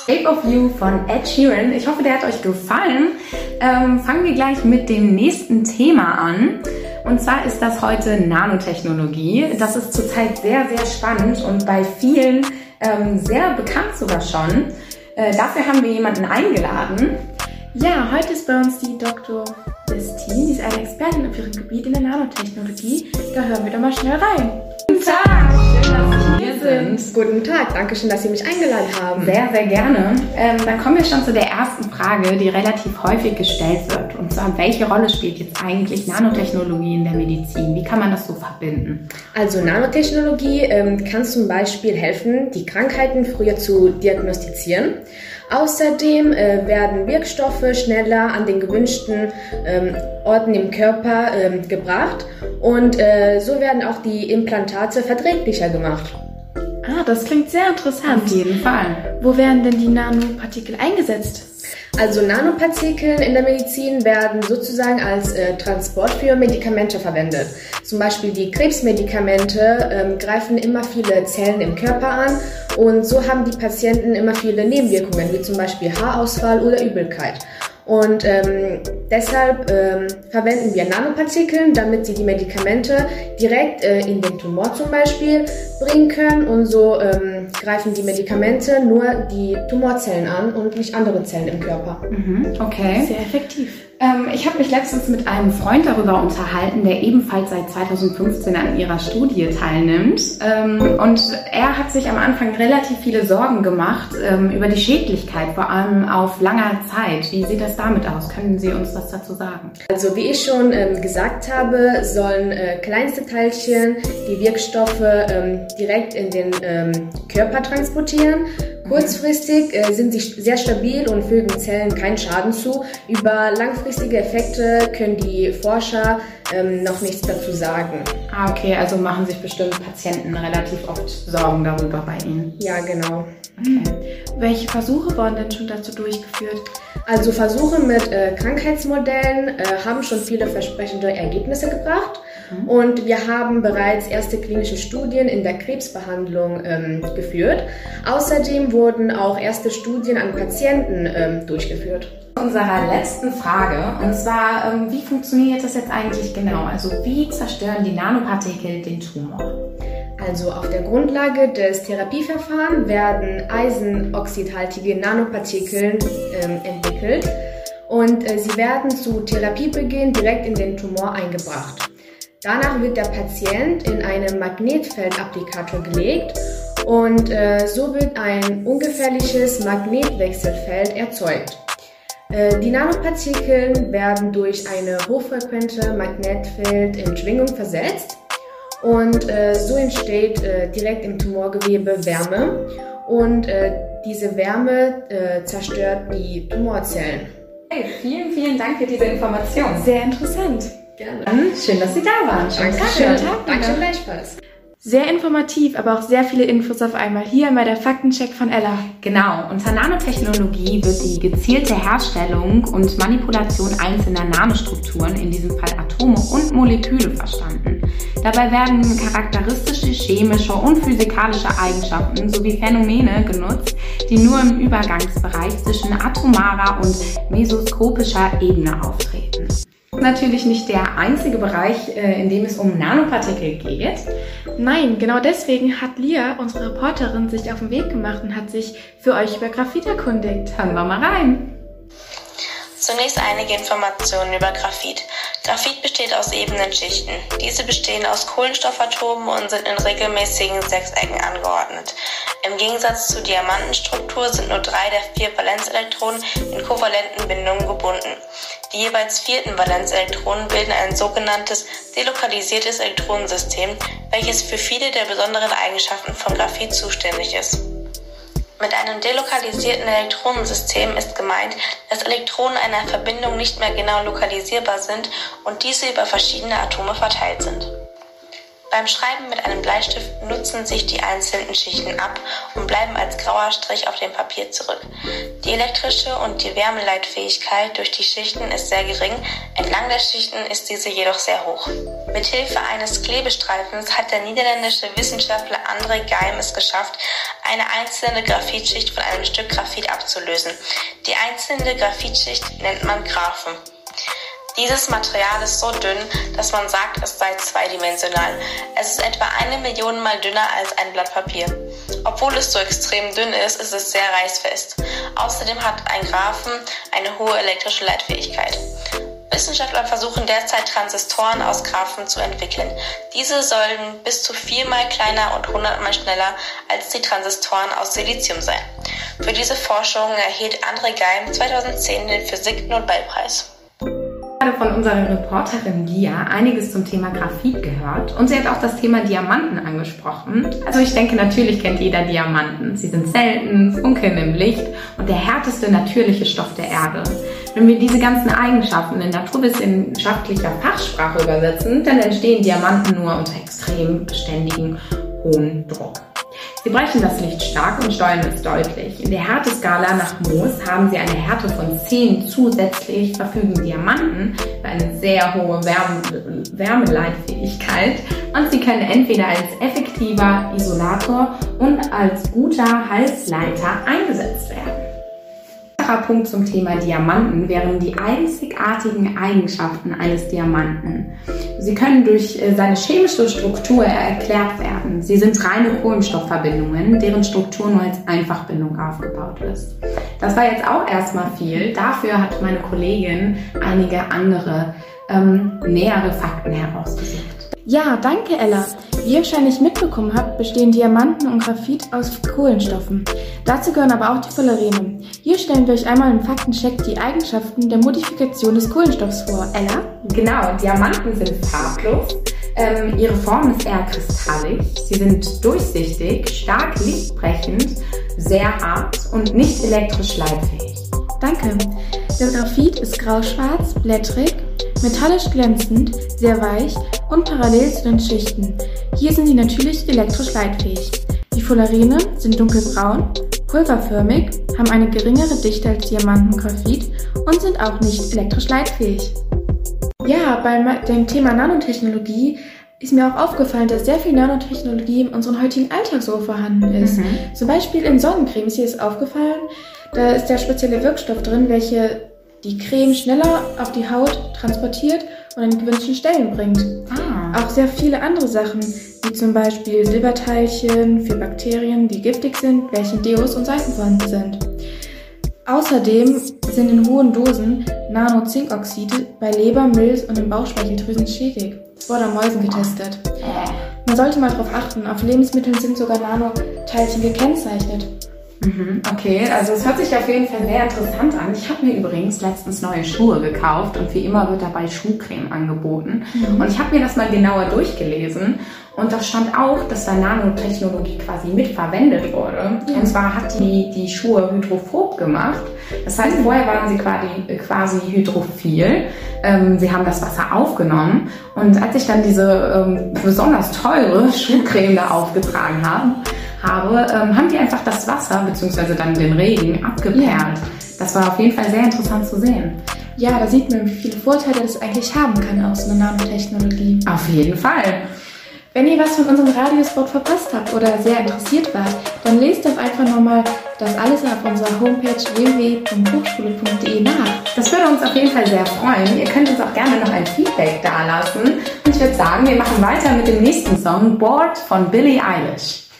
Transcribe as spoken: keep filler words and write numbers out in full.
Shape of You von Ed Sheeran. Ich hoffe, der hat euch gefallen. Ähm, fangen wir gleich mit dem nächsten Thema an. Und zwar ist das heute Nanotechnologie. Das ist zurzeit sehr, sehr spannend und bei vielen ähm, sehr bekannt sogar schon. Äh, dafür haben wir jemanden eingeladen. Ja, heute ist bei uns die Doktor Destin. Die ist eine Expertin auf ihrem Gebiet in der Nanotechnologie. Da hören wir doch mal schnell rein. Guten Tag, schön, dass Sie hier sind. Guten Tag, danke schön, dass Sie mich eingeladen haben. Sehr, sehr gerne. Ähm, dann kommen wir schon zu der ersten Frage, die relativ häufig gestellt wird. Und zwar, welche Rolle spielt jetzt eigentlich Nanotechnologie in der Medizin? Wie kann man das so verbinden? Also Nanotechnologie ähm, kann zum Beispiel helfen, die Krankheiten früher zu diagnostizieren. Außerdem äh, werden Wirkstoffe schneller an den gewünschten ähm, Orten im Körper ähm, gebracht und äh, so werden auch die Implantate verträglicher gemacht. Ah, das klingt sehr interessant. Auf jeden Fall. Wo werden denn die Nanopartikel eingesetzt? Also Nanopartikel in der Medizin werden sozusagen als äh, Transport für Medikamente verwendet. Zum Beispiel die Krebsmedikamente ähm, greifen immer viele Zellen im Körper an und so haben die Patienten immer viele Nebenwirkungen, wie zum Beispiel Haarausfall oder Übelkeit. Und ähm, deshalb ähm, verwenden wir Nanopartikel, damit sie die Medikamente direkt äh, in den Tumor zum Beispiel bringen können. Und so ähm, greifen die Medikamente nur die Tumorzellen an und nicht andere Zellen im Körper. Mhm, okay. Sehr effektiv. Ähm, ich habe mich letztens mit einem Freund darüber unterhalten, der ebenfalls seit zweitausendfünfzehn an ihrer Studie teilnimmt. Ähm, und er hat sich am Anfang relativ viele Sorgen gemacht ähm, über die Schädlichkeit, vor allem auf langer Zeit. Wie sieht das damit aus? Können Sie uns was dazu sagen? Also wie ich schon ähm, gesagt habe, sollen äh, kleinste Teilchen die Wirkstoffe ähm, direkt in den ähm, Körper transportieren. Kurzfristig äh, sind sie sehr stabil und fügen Zellen keinen Schaden zu. Über langfristige Effekte können die Forscher ähm, noch nichts dazu sagen. Ah, okay, also machen sich bestimmt Patienten relativ oft Sorgen darüber bei Ihnen. Ja, genau. Okay. Welche Versuche wurden denn schon dazu durchgeführt? Also Versuche mit äh, Krankheitsmodellen äh, haben schon viele versprechende Ergebnisse gebracht. Mhm. Und wir haben bereits erste klinische Studien in der Krebsbehandlung ähm, geführt. Außerdem wurden auch erste Studien an Patienten ähm, durchgeführt. Unserer letzten Frage, und zwar, ähm, wie funktioniert das jetzt eigentlich genau? Also wie zerstören die Nanopartikel den Tumor? Also auf der Grundlage des Therapieverfahrens werden eisenoxidhaltige Nanopartikel ähm, entwickelt und äh, sie werden zu Therapiebeginn direkt in den Tumor eingebracht. Danach wird der Patient in einen Magnetfeldapplikator gelegt und äh, so wird ein ungefährliches Magnetwechselfeld erzeugt. Äh, die Nanopartikel werden durch eine hochfrequente Magnetfeldentschwingung versetzt. Und äh, so entsteht äh, direkt im Tumorgewebe Wärme und äh, diese Wärme äh, zerstört die Tumorzellen. Hey, vielen, vielen Dank für diese Information. Sehr interessant. Gerne. Schön, dass Sie da waren. Danke schön. schön. Danke gleichfalls. Sehr informativ, aber auch sehr viele Infos auf einmal hier bei der Faktencheck von Ella. Genau, unter Nanotechnologie wird die gezielte Herstellung und Manipulation einzelner Nanostrukturen, in diesem Fall Atome und Moleküle, verstanden. Dabei werden charakteristische chemische und physikalische Eigenschaften sowie Phänomene genutzt, die nur im Übergangsbereich zwischen atomarer und mesoskopischer Ebene auftreten. Natürlich nicht der einzige Bereich, in dem es um Nanopartikel geht. Nein, genau deswegen hat Lia, unsere Reporterin, sich auf den Weg gemacht und hat sich für euch über Graphit erkundigt. Hören wir mal rein. Zunächst einige Informationen über Graphit. Graphit besteht aus ebenen Schichten. Diese bestehen aus Kohlenstoffatomen und sind in regelmäßigen Sechsecken angeordnet. Im Gegensatz zur Diamantenstruktur sind nur drei der vier Valenzelektronen in kovalenten Bindungen gebunden. Die jeweils vierten Valenzelektronen bilden ein sogenanntes delokalisiertes Elektronensystem, welches für viele der besonderen Eigenschaften von Graphit zuständig ist. Mit einem delokalisierten Elektronensystem ist gemeint, dass Elektronen einer Verbindung nicht mehr genau lokalisierbar sind und diese über verschiedene Atome verteilt sind. Beim Schreiben mit einem Bleistift nutzen sich die einzelnen Schichten ab und bleiben als grauer Strich auf dem Papier zurück. Die elektrische und die Wärmeleitfähigkeit durch die Schichten ist sehr gering, entlang der Schichten ist diese jedoch sehr hoch. Mithilfe eines Klebestreifens hat der niederländische Wissenschaftler André Geim es geschafft, eine einzelne Graphitschicht von einem Stück Graphit abzulösen. Die einzelne Graphitschicht nennt man Graphen. Dieses Material ist so dünn, dass man sagt, es sei zweidimensional. Es ist etwa eine Million Mal dünner als ein Blatt Papier. Obwohl es so extrem dünn ist, ist es sehr reißfest. Außerdem hat ein Graphen eine hohe elektrische Leitfähigkeit. Wissenschaftler versuchen derzeit Transistoren aus Graphen zu entwickeln. Diese sollen bis zu viermal kleiner und hundertmal schneller als die Transistoren aus Silizium sein. Für diese Forschung erhielt André Geim zweitausendzehn den Physik-Nobelpreis. Von unserer Reporterin Lia einiges zum Thema Graphit gehört und sie hat auch das Thema Diamanten angesprochen. Also ich denke, natürlich kennt jeder Diamanten. Sie sind selten, funkeln im Licht und der härteste natürliche Stoff der Erde. Wenn wir diese ganzen Eigenschaften in naturwissenschaftlicher Fachsprache übersetzen, dann entstehen Diamanten nur unter extrem beständigen hohen Druck. Sie brechen das Licht stark und steuern es deutlich. In der Härteskala nach Mohs haben sie eine Härte von zehn. Zusätzlich verfügen Diamanten über eine sehr hohe Wärme- Wärmeleitfähigkeit und sie können entweder als effektiver Isolator und als guter Halsleiter eingesetzt werden. Ein weiterer Punkt zum Thema Diamanten wären die einzigartigen Eigenschaften eines Diamanten. Sie können durch seine chemische Struktur erklärt werden. Sie sind reine Kohlenstoffverbindungen, deren Struktur nur als Einfachbindung aufgebaut ist. Das war jetzt auch erstmal viel. Dafür hat meine Kollegin einige andere ähm, nähere Fakten herausgesucht. Ja, danke Ella. Wie ihr wahrscheinlich mitbekommen habt, bestehen Diamanten und Graphit aus Kohlenstoffen. Dazu gehören aber auch die Fullerene. Hier stellen wir euch einmal im Faktencheck die Eigenschaften der Modifikation des Kohlenstoffs vor. Ella? Genau, Diamanten sind farblos. Ähm, ihre Form ist eher kristallig. Sie sind durchsichtig, stark lichtbrechend, sehr hart und nicht elektrisch leitfähig. Danke. Der Graphit ist grauschwarz, blättrig, metallisch glänzend, sehr weich und parallel zu den Schichten. Hier sind sie natürlich elektrisch leitfähig. Die Fullerene sind dunkelbraun, pulverförmig, haben eine geringere Dichte als Diamanten und Graphit und sind auch nicht elektrisch leitfähig. Ja, bei dem Thema Nanotechnologie ist mir auch aufgefallen, dass sehr viel Nanotechnologie in unserem heutigen Alltag so vorhanden ist. Mhm. Zum Beispiel in Sonnencremes, hier ist aufgefallen, da ist der spezielle Wirkstoff drin, welche die Creme schneller auf die Haut transportiert und an die gewünschten Stellen bringt. Ah. Auch sehr viele andere Sachen, wie zum Beispiel Silberteilchen für Bakterien, die giftig sind, welche in Deos und Seifen vorhanden sind. Außerdem sind in hohen Dosen Nano-Zinkoxide bei Leber, Milz und den Bauchspeicheldrüsen schädlich. Das wurde an Mäusen getestet. Man sollte mal darauf achten, auf Lebensmitteln sind sogar Nanoteilchen gekennzeichnet. Okay, also es hört sich auf jeden Fall sehr interessant an. Ich habe mir übrigens letztens neue Schuhe gekauft und wie immer wird dabei Schuhcreme angeboten. Mhm. Und ich habe mir das mal genauer durchgelesen und da stand auch, dass da Nanotechnologie quasi mitverwendet wurde. Mhm. Und zwar hat die die Schuhe hydrophob gemacht. Das heißt, vorher waren sie quasi, quasi hydrophil. Ähm, sie haben das Wasser aufgenommen und als ich dann diese ähm, besonders teure Schuhcreme da aufgetragen habe, habe, ähm, haben die einfach das Wasser bzw. dann den Regen abgeperlt. Ja. Das war auf jeden Fall sehr interessant zu sehen. Ja, da sieht man, wie viele Vorteile das eigentlich haben kann aus einer Nanotechnologie. Auf jeden Fall. Wenn ihr was von unserem Radiospot verpasst habt oder sehr interessiert wart, dann lest doch einfach nochmal das alles auf unserer Homepage w w w punkt hochschule punkt d e nach. Das würde uns auf jeden Fall sehr freuen. Ihr könnt uns auch gerne noch ein Feedback dalassen. Und ich würde sagen, wir machen weiter mit dem nächsten Song, Bored von Billie Eilish.